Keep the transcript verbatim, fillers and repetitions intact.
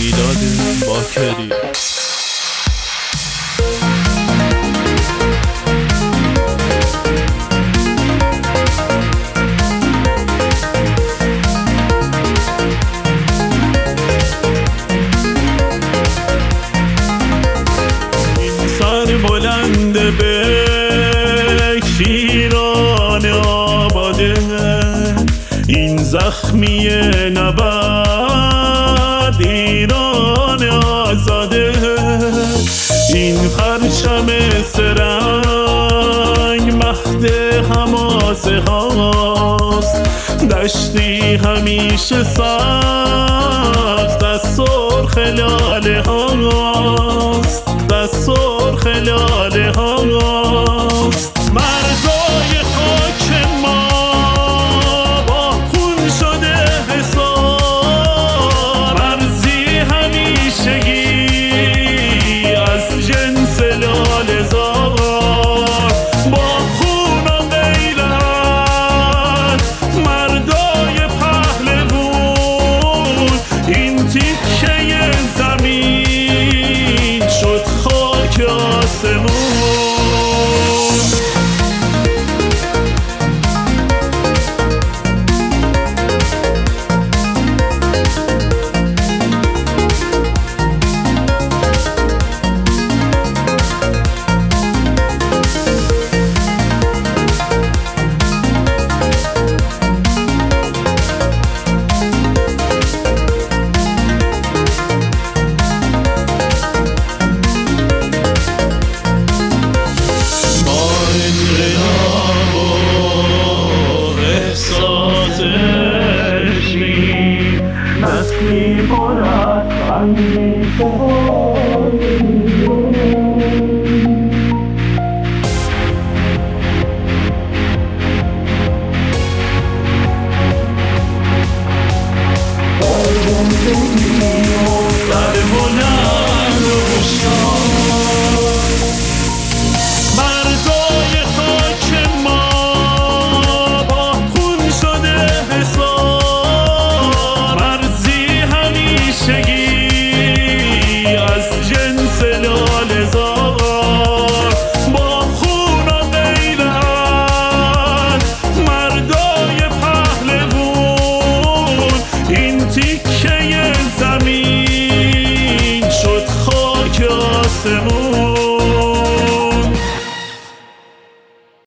میلاد باکری. بلند به شیران آباده، این زخمی نبرد ایران آزاده، این پرچم سرنگ مهد حماسه هاست، دشتی همیشه سبز از سرخ لاله هاست، از سرخ لاله هاست. مرزای خاک ما با خون شده حصار، مرزی همیشگی از جنس لاله زار، با خون و غیرت مردای پهلوون، این تیکه زمین شد خاک آسمون. دستی پر از اندیشه سر بلند و هوشیار، مرزای خاک ما با خون شده حصار، مرزی همیشگی از جنس لاله زار، با خون و غیرت مردای پهلوون، این تیکه زمین شد خاک آسمون.